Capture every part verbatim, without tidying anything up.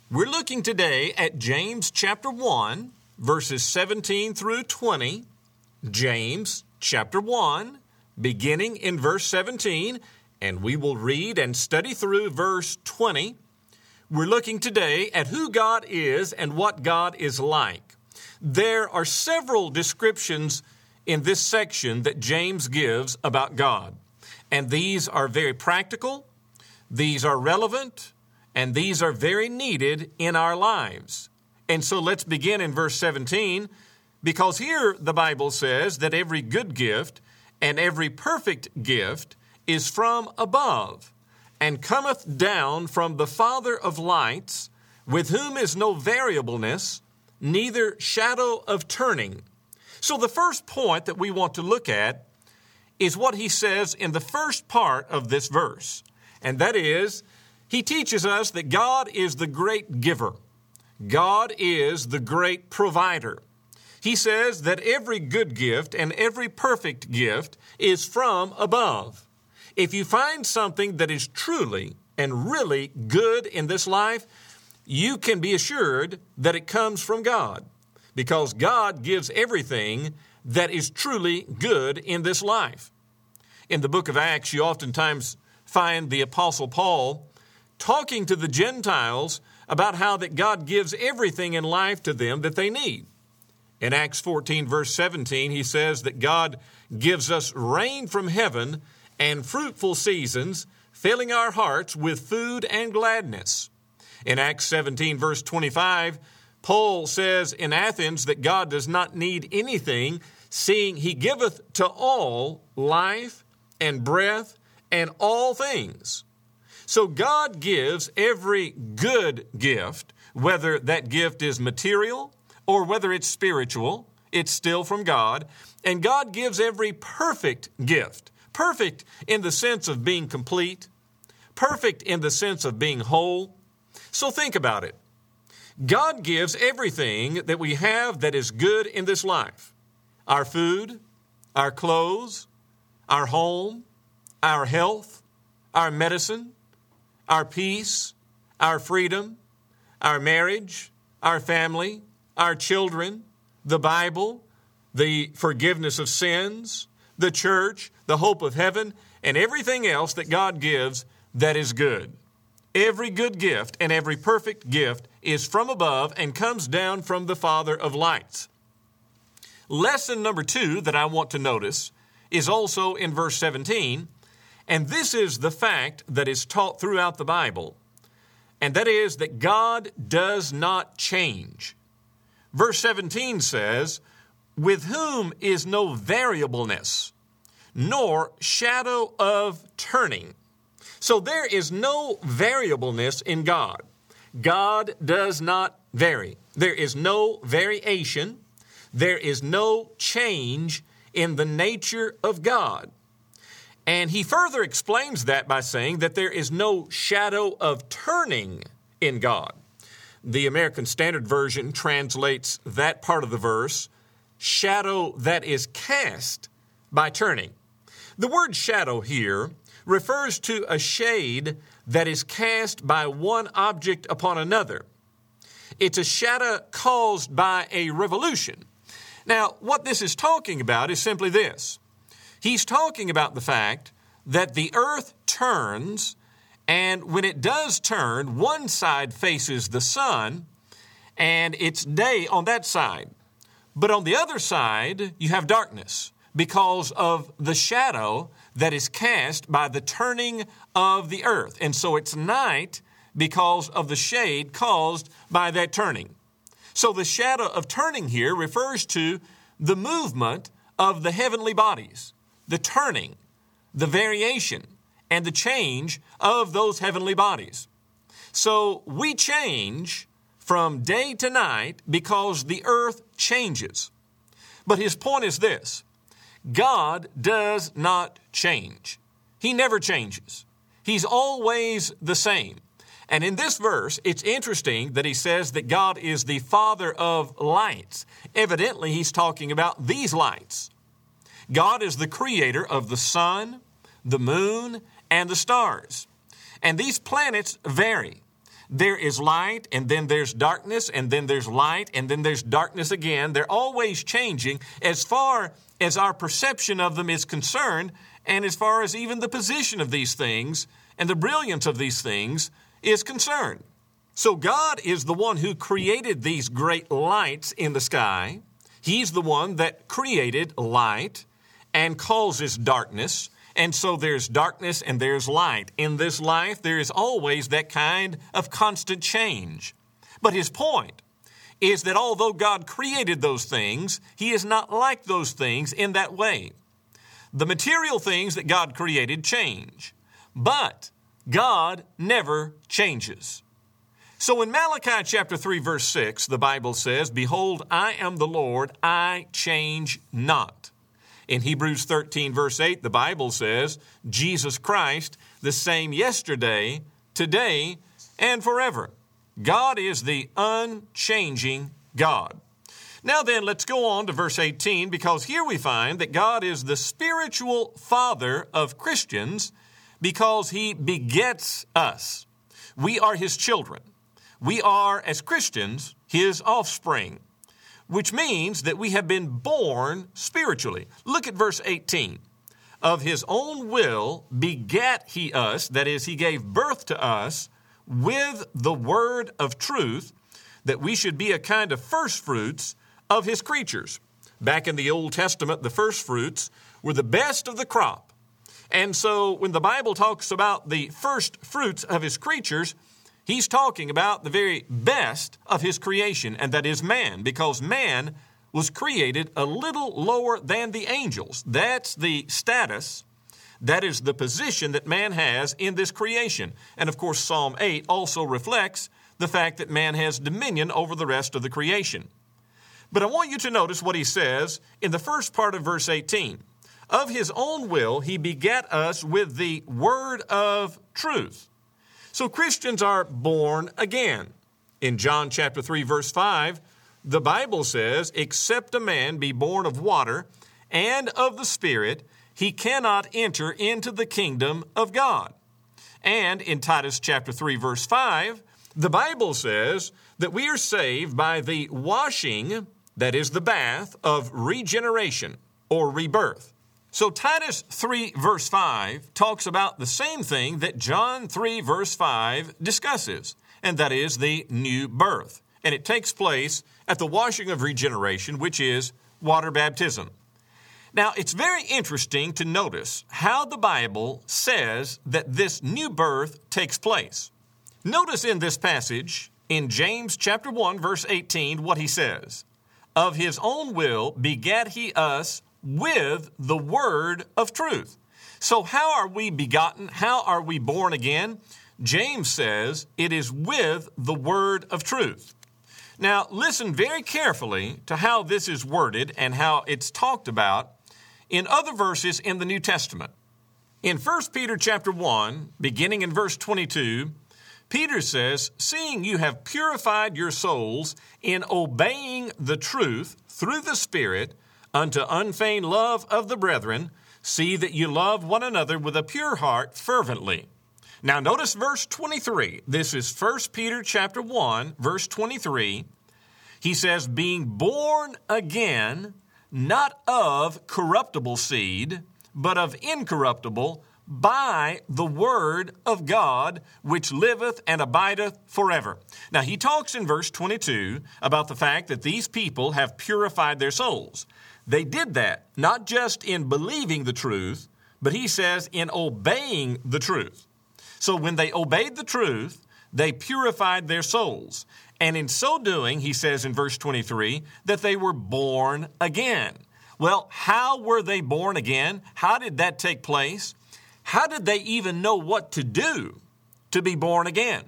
We're looking today at James chapter one, verses seventeen through twenty. James chapter one, beginning in verse seventeen, and we will read and study through verse twenty. We're looking today at who God is and what God is like. There are several descriptions in this section that James gives about God, and these are very practical, these are relevant, and these are very needed in our lives. And so let's begin in verse seventeen, because here the Bible says that every good gift and every perfect gift is from above, and cometh down from the Father of lights, with whom is no variableness, neither shadow of turning. So the first point that we want to look at is what he says in the first part of this verse, and that is, he teaches us that God is the great giver. God is the great provider. He says that every good gift and every perfect gift is from above. If you find something that is truly and really good in this life, you can be assured that it comes from God, because God gives everything that is truly good in this life. In the book of Acts, you oftentimes find the Apostle Paul talking to the Gentiles about how that God gives everything in life to them that they need. In Acts fourteen, verse seventeen, he says that God gives us rain from heaven and fruitful seasons, filling our hearts with food and gladness. In Acts seventeen, verse twenty-five, Paul says in Athens that God does not need anything, seeing he giveth to all life and breath and all things. So God gives every good gift, whether that gift is material or whether it's spiritual, it's still from God. And God gives every perfect gift, perfect in the sense of being complete, perfect in the sense of being whole. So think about it. God gives everything that we have that is good in this life. Our food, our clothes, our home, our health, our medicine, our peace, our freedom, our marriage, our family, our children, the Bible, the forgiveness of sins, the church, the hope of heaven, and everything else that God gives that is good. Every good gift and every perfect gift is from above and comes down from the Father of lights. Lesson number two that I want to notice is also in verse seventeen, and this is the fact that is taught throughout the Bible, and that is that God does not change. Verse seventeen says, with whom is no variableness, nor shadow of turning. So there is no variableness in God. God does not vary. There is no variation. There is no change in the nature of God. And he further explains that by saying that there is no shadow of turning in God. The American Standard Version translates that part of the verse, shadow that is cast by turning. The word shadow here refers to a shade that is cast by one object upon another. It's a shadow caused by a revolution. Now, what this is talking about is simply this. He's talking about the fact that the earth turns, and when it does turn, one side faces the sun, and it's day on that side. But on the other side, you have darkness because of the shadow that is cast by the turning of the earth. And so it's night because of the shade caused by that turning. So the shadow of turning here refers to the movement of the heavenly bodies, the turning, the variation, and the change of those heavenly bodies. So we change from day to night because the earth changes. But his point is this: God does not change. He never changes. He's always the same. And in this verse, it's interesting that he says that God is the Father of lights. Evidently, he's talking about these lights. God is the creator of the sun, the moon, and the stars. And these planets vary. there is light, and then there's darkness, and then there's light, and then there's darkness again. They're always changing as far as our perception of them is concerned, and as far as even the position of these things and the brilliance of these things is concerned. So God is the one who created these great lights in the sky. He's the one that created light and causes darkness. And so there's darkness and there's light. In this life, there is always that kind of constant change. But his point is that although God created those things, he is not like those things in that way. The material things that God created change, but God never changes. So in Malachi chapter three, verse six, the Bible says, "Behold, I am the Lord, I change not." In Hebrews thirteen, verse eight, the Bible says, Jesus Christ, the same yesterday, today, and forever. God is the unchanging God. Now then, let's go on to verse eighteen, because here we find that God is the spiritual father of Christians because he begets us. We are his children. We are, as Christians, his offspring, which means that we have been born spiritually. Look at verse eighteen. Of his own will begat he us, that is, he gave birth to us with the word of truth, that we should be a kind of first fruits of his creatures. Back in the Old Testament, the first fruits were the best of the crop. And so when the Bible talks about the first fruits of his creatures, he's talking about the very best of his creation, and that is man, because man was created a little lower than the angels. That's the status, that is the position that man has in this creation. And of course, Psalm eight also reflects the fact that man has dominion over the rest of the creation. But I want you to notice what he says in the first part of verse eighteen. Of his own will, he begat us with the word of truth. So Christians are born again. In John chapter three, verse five, the Bible says, "Except a man be born of water and of the Spirit, he cannot enter into the kingdom of God." And in Titus chapter three, verse five, the Bible says that we are saved by the washing, that is the bath, of regeneration or rebirth. So Titus three, verse five talks about the same thing that John three, verse five discusses, and that is the new birth. And it takes place at the washing of regeneration, which is water baptism. Now, it's very interesting to notice how the Bible says that this new birth takes place. Notice in this passage, in James chapter one, verse eighteen, what he says. Of his own will begat he us with the word of truth. So how are we begotten? How are we born again? James says it is with the word of truth. Now, listen very carefully to how this is worded and how it's talked about in other verses in the New Testament. In First Peter chapter one, beginning in verse twenty-two, Peter says, "Seeing you have purified your souls in obeying the truth through the Spirit unto unfeigned love of the brethren, see that you love one another with a pure heart fervently." Now notice verse twenty-three. This is First Peter chapter one, verse twenty-three. He says, "Being born again, not of corruptible seed, but of incorruptible, by the word of God, which liveth and abideth forever." Now he talks in verse twenty-two about the fact that these people have purified their souls. They did that not just in believing the truth, but he says in obeying the truth. So when they obeyed the truth, they purified their souls. And in so doing, he says in verse twenty-three, that they were born again. Well, how were they born again? How did that take place? How did they even know what to do to be born again?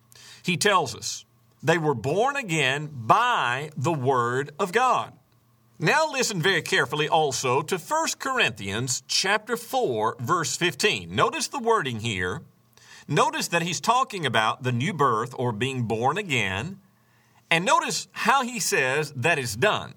He tells us they were born again by the word of God. Now listen very carefully also to First Corinthians chapter four, verse fifteen. Notice the wording here. Notice that he's talking about the new birth or being born again. And notice how he says that is done.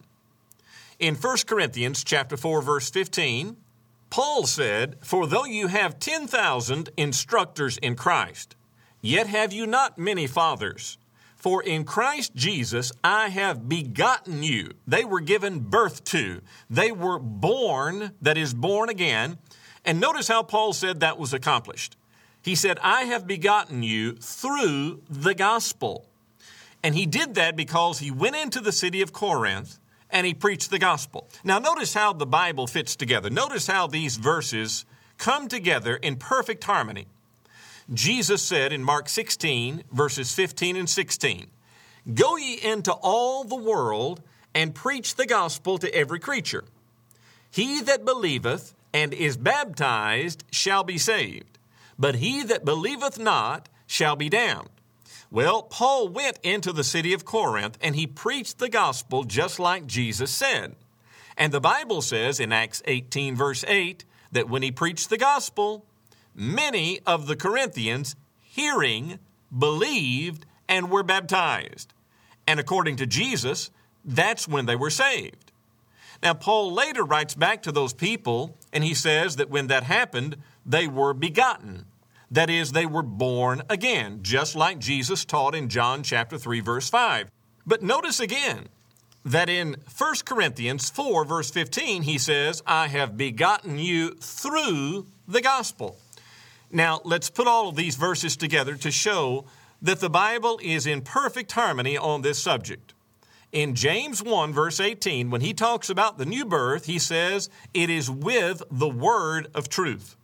In First Corinthians chapter four, verse fifteen, Paul said, "For though you have ten thousand instructors in Christ, Yet have you not many fathers. For in Christ Jesus I have begotten you. They were given birth to. They were born, that is, born again. And notice how Paul said that was accomplished. He said, I have begotten you through the gospel. And he did that because he went into the city of Corinth and he preached the gospel. Now notice how the Bible fits together. Notice how these verses come together in perfect harmony. Jesus said in Mark sixteen, verses fifteen and sixteen, Go ye into all the world and preach the gospel to every creature. He that believeth and is baptized shall be saved, but he that believeth not shall be damned. Well, Paul went into the city of Corinth and he preached the gospel just like Jesus said. And the Bible says in Acts eighteen, verse eight, that when he preached the gospel, many of the Corinthians, hearing, believed, and were baptized. And according to Jesus, that's when they were saved. Now, Paul later writes back to those people, and he says that when that happened, they were begotten. That is, they were born again, just like Jesus taught in John chapter three, verse five. But notice again that in First Corinthians four, verse fifteen, he says, I have begotten you through the gospel. Now, let's put all of these verses together to show that the Bible is in perfect harmony on this subject. In James one, verse eighteen, when he talks about the new birth, he says, it is with the word of truth.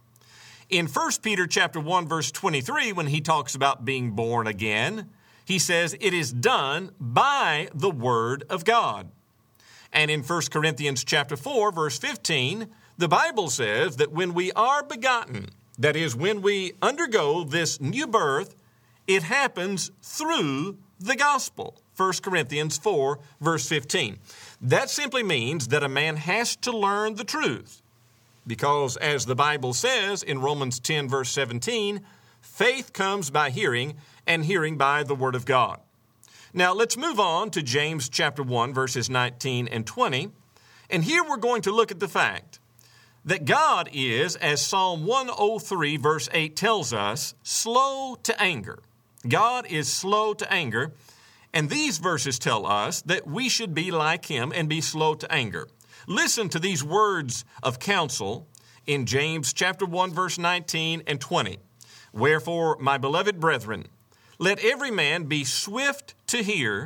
In First Peter chapter one, verse twenty-three, when he talks about being born again, he says, it is done by the word of God. And in First Corinthians chapter four, verse fifteen, the Bible says that when we are begotten, that is, when we undergo this new birth, it happens through the gospel. First Corinthians four, verse fifteen. That simply means that a man has to learn the truth. Because as the Bible says in Romans ten, verse seventeen, faith comes by hearing, and hearing by the word of God. Now let's move on to James chapter one, verses nineteen and twenty. And here we're going to look at the fact that God is, as Psalm one oh three, verse eight tells us, slow to anger. God is slow to anger, and these verses tell us that we should be like him and be slow to anger. Listen to these words of counsel in James chapter one, verse nineteen and twenty. Wherefore, my beloved brethren, let every man be swift to hear,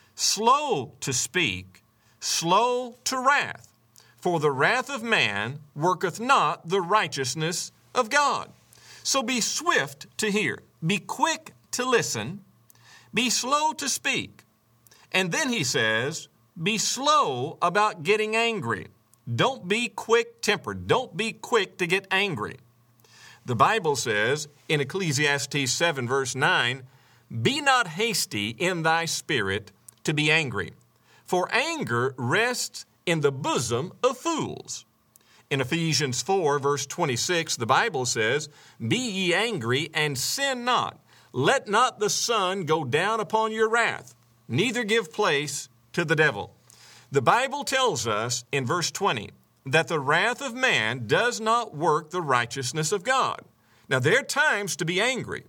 slow to speak, slow to wrath. For the wrath of man worketh not the righteousness of God. So be swift to hear, be quick to listen, be slow to speak. And then he says, be slow about getting angry. Don't be quick-tempered. Don't be quick to get angry. The Bible says in Ecclesiastes seven, verse nine, be not hasty in thy spirit to be angry, for anger rests in the bosom of fools. In Ephesians four, verse twenty-six, the Bible says, be ye angry and sin not. Let not the sun go down upon your wrath, neither give place to the devil. The Bible tells us in verse twenty that the wrath of man does not work the righteousness of God. Now, there are times to be angry.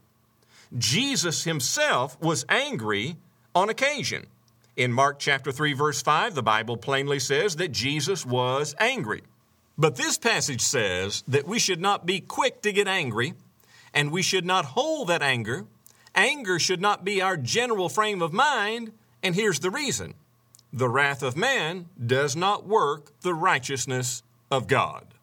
Jesus himself was angry on occasion. In Mark chapter three, verse five, the Bible plainly says that Jesus was angry. But this passage says that we should not be quick to get angry, and we should not hold that anger. Anger should not be our general frame of mind, and here's the reason. The wrath of man does not work the righteousness of God.